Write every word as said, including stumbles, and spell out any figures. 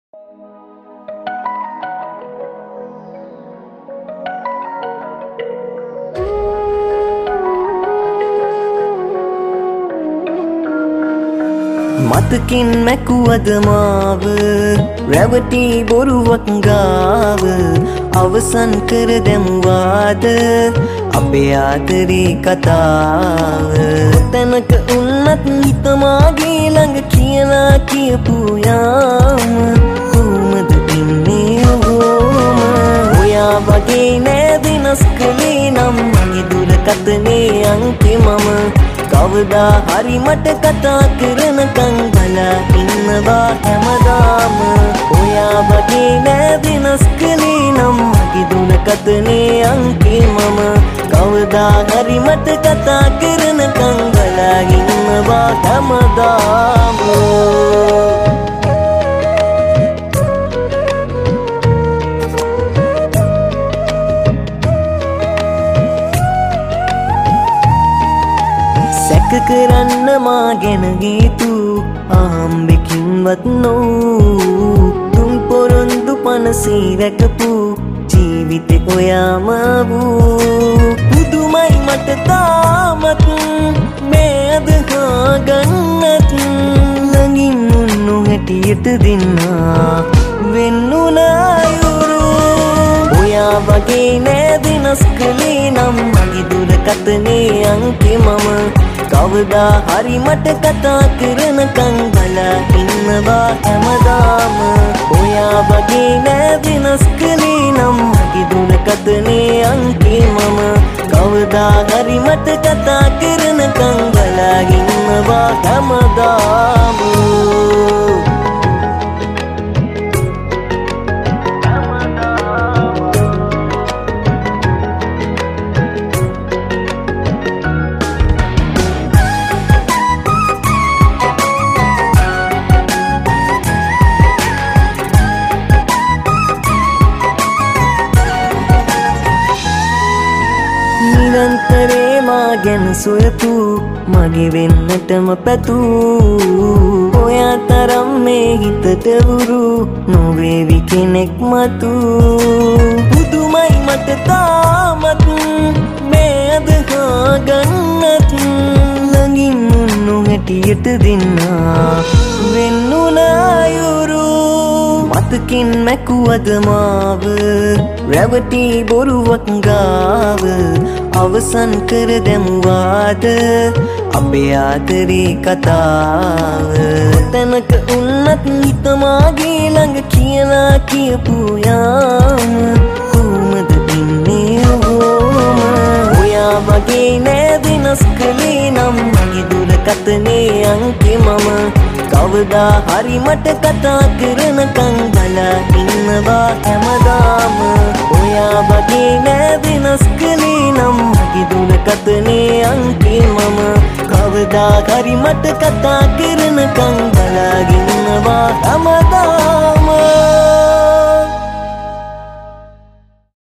මතකින් මැකුවද මාව රැවටි බොරුවක් ගාව අවසන් කර දැමුවාද අපේ ආදරේ කතාව තැනක උන්නත් හිතමාගේ ළඟ කියලා කියපු යාම කොහොමද ඉන්නේ ඔහොම ඔයා වගේ නෑ වෙනස් කළේ නම් මගේ දුරකථනේ අංකේ මම කවදා හරි මට කතා කරනකන් බලා ඉන්නවා හැමදාම ඔයා වගේ නෑ වෙනස් කළේ නම් මගේ දුරකථනේ අංකේ මම කවදා හරි මට කතා කරනකන් බලා ඉන්නවා හැමදාම සැක කරන්න මා ගැන ගීතු ආම්බෙකින්වත් නොවූ තුන් පොරොන්දු පනසී රැකපු ජීවිතෙ ඔයාම වූ පුදුමයි මට තාමත් මේ අදහා ගන්නත් ළඟින් උන්නු හැටියට දෙන්නා වෙන්නුනා යුරු ඔයා වගේ නෑ වෙනස් කළේ නම් මගේ දුරකථනේ අංකේ මම කවදා හරි මට කතා කරනකන් බලා ඉන්නවා හැමදාම ඔයා වගේ නෑ වෙනස් කළේ නම් මගේ දුරකථනේ අංකේ මම කවදා හරි මට කතා කරනකන් බලා ඉන්නවා හැමදාම නිරන්තරේ මා ගැන සොයපු මගේ වෙන්නටම පැතූ ඔයා තරම් මේ හිතට වුරු නොවේවි කෙනෙක් මතු පුදුමයි මට තාමත් මේ අදහා ගන්නත් ළඟින් උන්නු හැටියට දෙන්නා වෙන්නුනා යුරු මතකින් මැකුවද මාව රැවටි බොරුවක් ගාව අවසන් කර දැමුවාද අපේ ආදරේ කතාව තැනක උන්නත් හිතමාගේ ළඟ කියලා කියපු යාම කොහොමද ඉන්නේ ඔහොම ඔයා වගේ නෑ වෙනස් කළේ නම් මගේ දුරකථනේ අංකේ මම කවදා හරි මට කතා කරනකන් බලා ඉන්නවා හැමදාම ඔයා වගේ නෑ වෙනස් කළේ නම් මගේ දුරකථනේ අංකේ මම කවදා හරි මට කතා කරනකන් බලා ඉන්නවා හැමදාම